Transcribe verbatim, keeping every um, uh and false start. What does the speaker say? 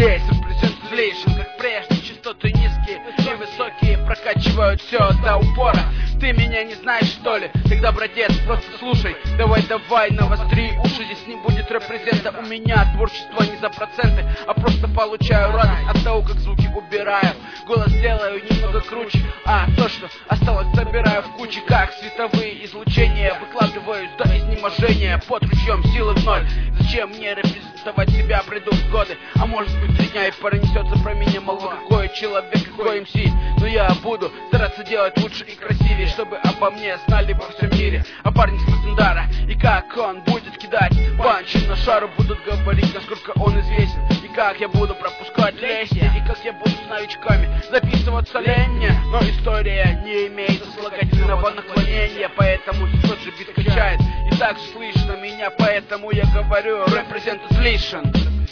здесь represent solution. Как прежде, частоты низкие и высокие прокачивают все до упора. Ты меня не знаешь, что ли? Тогда, братец, просто слушай. Давай, давай, навостри уши. Здесь не будет репрезента. У меня творчество не за проценты, а просто получаю радость от того, как звуки убираю. Голос делаю немного круче, а то, что осталось, собираю в куче. Как световые излучения выкладываюсь до изнеможения. Под ручьем силы в ноль. Зачем мне репрезентовать себя? Придут годы, а может быть три дня, и пронесется про меня молва. Какой человек, какой эм си. Но я буду стараться делать лучше и красивее, чтобы обо мне знали во всем мире. А парни с Краснодара, и как он будет кидать панчи на шару, будут говорить, насколько он известен. И как я буду пропускать лестья, и как я буду с новичками записываться леннее. Но история не имеет сослагательного наклонения, поэтому тот же бит качает. И так же слышно меня, поэтому я говорю represent solution.